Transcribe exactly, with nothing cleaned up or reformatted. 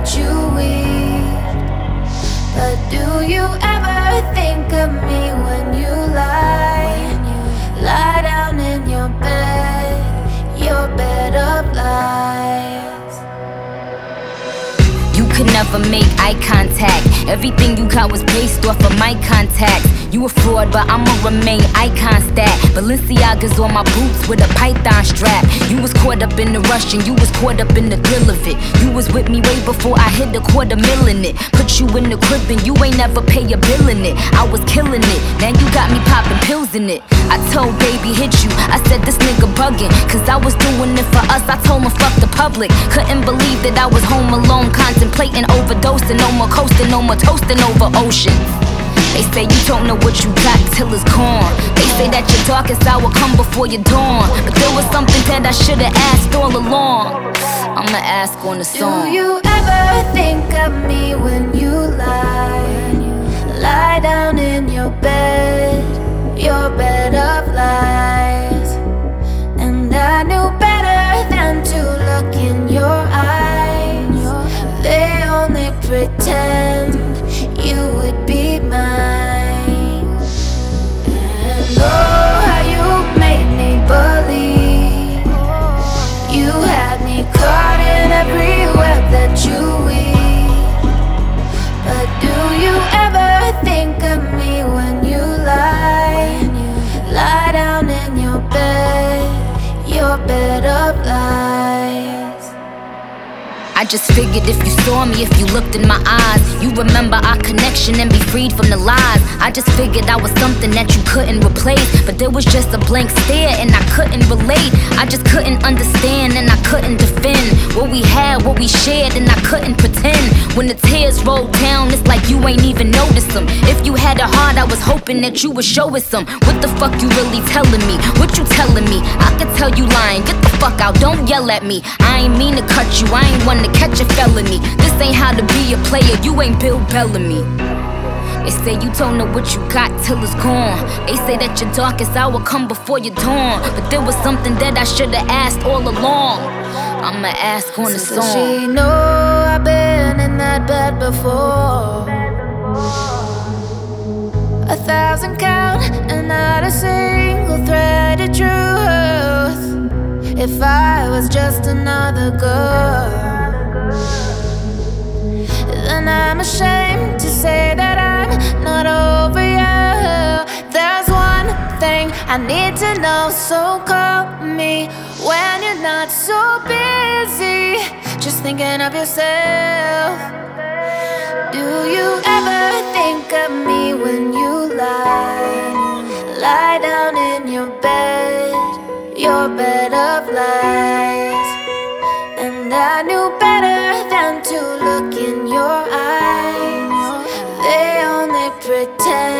you weep. But do you ever think of me when you lie? Lie down in your bed, your bed of lies. You could never make eye contact. Everything you got was based off of my contacts. You a fraud, but I'ma remain icon stat. Balenciaga's on my boots with a python strap. You was caught up in the rush and you was caught up in the thrill of it. You was with me way before I hit a quarter mil in it. Put you in the crib and you ain't never pay a bill in it. I was killing it, now you got me popping pills in it. I told baby hit you, I said this nigga bugging, cause I was doing it for us, I told him fuck the public. Couldn't believe that I was home alone, contemplating overdosing. No more coasting, no more toasting over oceans. They say you don't know what you got till it's gone. They say that your darkest hour come before your dawn. But there was something that I should've asked all along. I'ma ask on the song. Do you ever think of me when you lie? Lie down in your bed, your bed of lies. And I knew better than to look in your eyes. They only pretend you would be mine. And oh, how you made me believe. You had me caught in every web that you weave. But do you ever think of me when you lie? Lie down in your bed, your bed of lies. I just figured if you saw me, if you looked in my eyes, you remember our connection and be freed from the lies. I just figured I was something that you couldn't replace, but there was just a blank stare and I couldn't relate. I just couldn't understand and I couldn't defend what we had, what we shared, and I couldn't pretend. When the tears rolled down, it's like you ain't even noticed them. If you had a heart, I was hoping that you would show us some. What the fuck you really telling me? What you telling me? I could tell you lying, get the fuck out, don't yell at me. I ain't mean to cut you, I ain't one to catch a felony. This ain't how to be a player, you ain't Bill Bellamy. They say you don't know what you got till it's gone. They say that your darkest hour come before your dawn. But there was something that I should've asked all along. I'ma ask on the So song. does she know I've been in that bed before? A thousand count and not a single thread of truth. If I was just another girl, then I'm ashamed to say that I'm not over you. There's one thing I need to know, so call me when you're not so busy, just thinking of yourself. Do you ever think of me when you lie? Lie down in your bed, your bed of lies. And I knew better than to look in your eyes. They only pretend